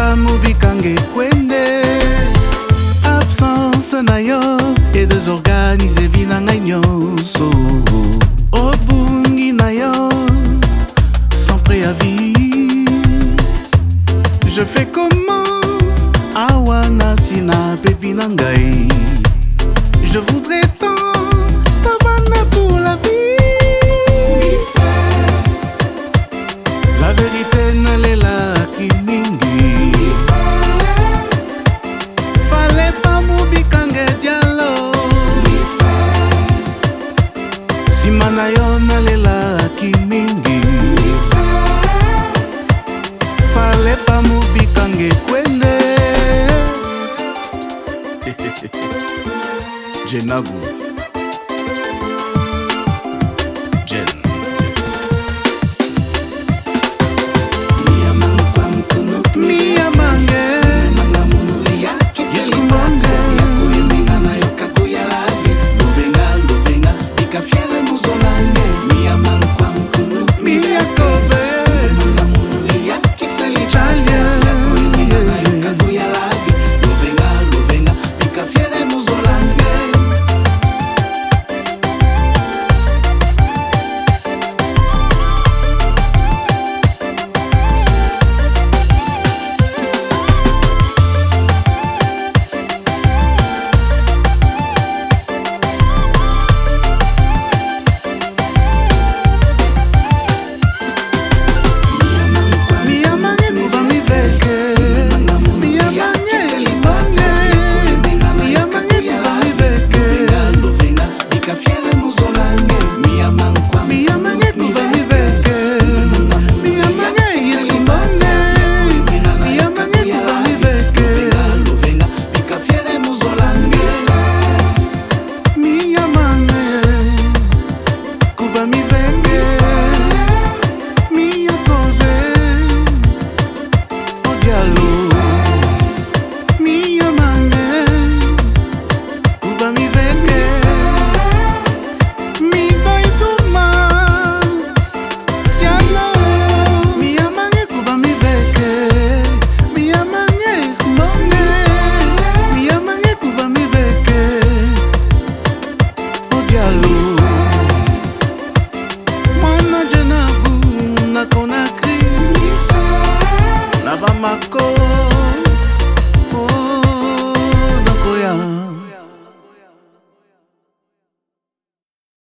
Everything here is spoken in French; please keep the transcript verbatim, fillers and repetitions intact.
pas mubikange kwende. Absence na yo et désorganisé vina ngai nyonso. Obungi na yo sans préavis. Je fais comment awana sina pepi na ngai. Je voudrais tant tabana pour la vie. La vérité nalelaki mingi. Fallait pas mubikange dialo. Sima na yo nalelaki mingi. Fallait pas mubikange kwende. Jenabu.